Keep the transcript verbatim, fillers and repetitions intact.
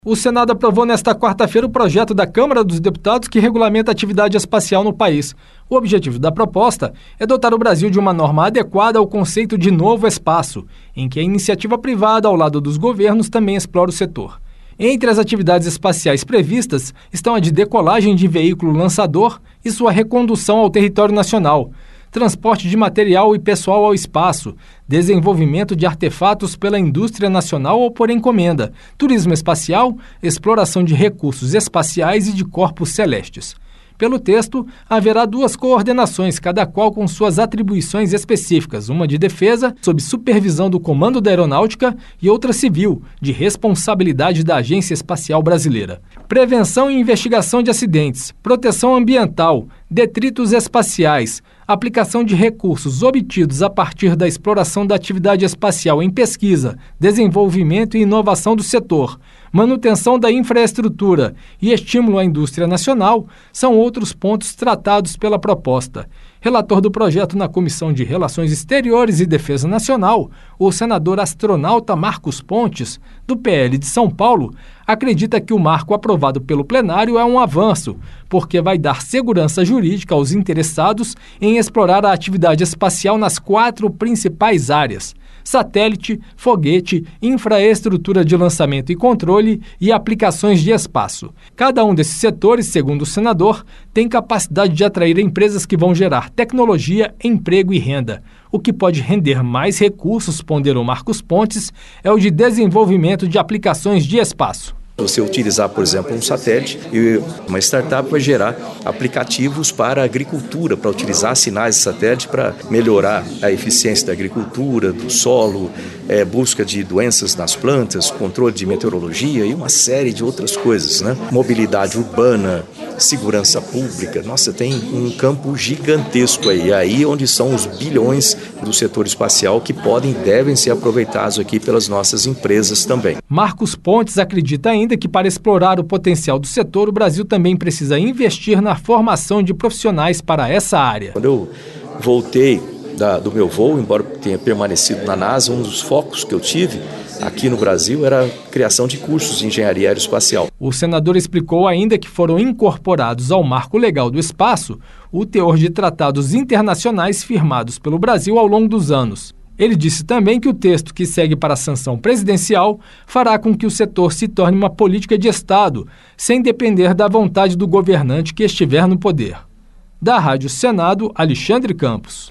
O Senado aprovou nesta quarta-feira o projeto da Câmara dos Deputados que regulamenta a atividade espacial no país. O objetivo da proposta é dotar o Brasil de uma norma adequada ao conceito de novo espaço, em que a iniciativa privada, ao lado dos governos, também explora o setor. Entre as atividades espaciais previstas estão a de decolagem de veículo lançador e sua recondução ao território nacional, transporte de material e pessoal ao espaço, desenvolvimento de artefatos pela indústria nacional ou por encomenda, turismo espacial, exploração de recursos espaciais e de corpos celestes. Pelo texto, haverá duas coordenações, cada qual com suas atribuições específicas, uma de defesa, sob supervisão do Comando da Aeronáutica, e outra civil, de responsabilidade da Agência Espacial Brasileira. Prevenção e investigação de acidentes, proteção ambiental, detritos espaciais, aplicação de recursos obtidos a partir da exploração da atividade espacial em pesquisa, desenvolvimento e inovação do setor, manutenção da infraestrutura e estímulo à indústria nacional são outros pontos tratados pela proposta. Relator do projeto na Comissão de Relações Exteriores e Defesa Nacional, o senador astronauta Marcos Pontes, do P L de São Paulo, acredita que o marco aprovado pelo plenário é um avanço, porque vai dar segurança jurídica aos interessados em explorar a atividade espacial nas quatro principais áreas: satélite, foguete, infraestrutura de lançamento e controle e aplicações de espaço. Cada um desses setores, segundo o senador, tem capacidade de atrair empresas que vão gerar tecnologia, emprego e renda. O que pode render mais recursos, ponderou Marcos Pontes, é o de desenvolvimento de aplicações de espaço. Você utilizar, por exemplo, um satélite e uma startup vai gerar aplicativos para a agricultura, para utilizar sinais de satélite para melhorar a eficiência da agricultura, do solo, é, busca de doenças nas plantas, controle de meteorologia e uma série de outras coisas, né? Mobilidade urbana, segurança pública. Nossa, tem um campo gigantesco aí, aí onde são os bilhões do setor espacial que podem e devem ser aproveitados aqui pelas nossas empresas também. Marcos Pontes acredita ainda que para explorar o potencial do setor, o Brasil também precisa investir na formação de profissionais para essa área. Quando eu voltei da, do meu voo, embora tenha permanecido na NASA, um dos focos que eu tive aqui no Brasil era a criação de cursos de engenharia aeroespacial. O senador explicou ainda que foram incorporados ao marco legal do espaço o teor de tratados internacionais firmados pelo Brasil ao longo dos anos. Ele disse também que o texto que segue para a sanção presidencial fará com que o setor se torne uma política de Estado, sem depender da vontade do governante que estiver no poder. Da Rádio Senado, Alexandre Campos.